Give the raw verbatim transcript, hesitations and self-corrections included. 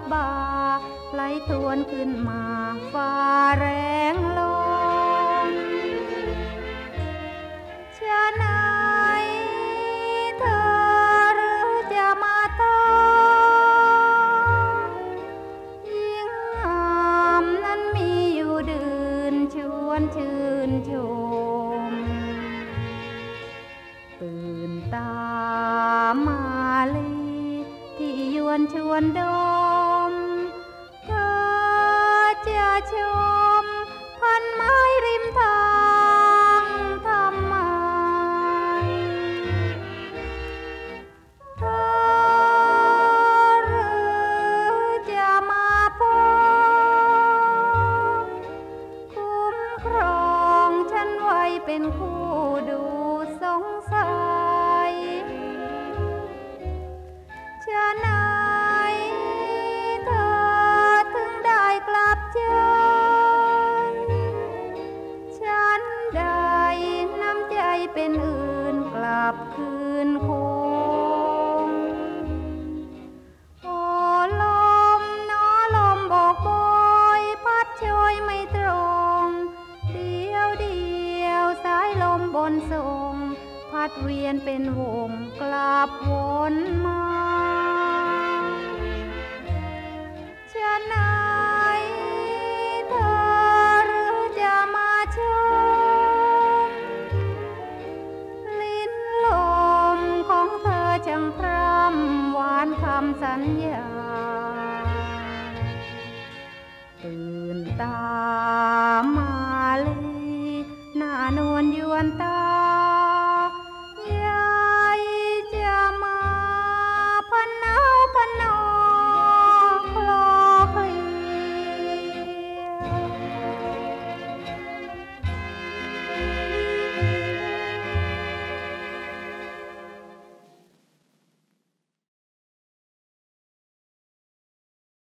บาไหลทวนขึ้นมาฟ้าแรงลมชะไหนเธอหรือจะมาตามยิ่งงามนั้นมีอยู่ดื่นชวนชื่นชมตื่นตามาลีที่ยวนชวนดมเธอจะชมพันไม้ริมทางทำไมเธอหรือจะมาพบคุ้มครองฉันไว้เป็นคู่ดูสงสัยชะไหนเธอถึงได้กลับใจฉันได้น้ำใจเป็นอื่นกลับคืนคงโอ้ลมน้อลมบอกบอยพัดโชยไม่ตรงเดียวเดียวสายลมบนทรงพัดเวียนเป็นวงกลับวนมาชะไหนเธอหรือจะมาชมลิ้นลมของเธอช่างพร่ำหวานคำสัญญาตื่นตา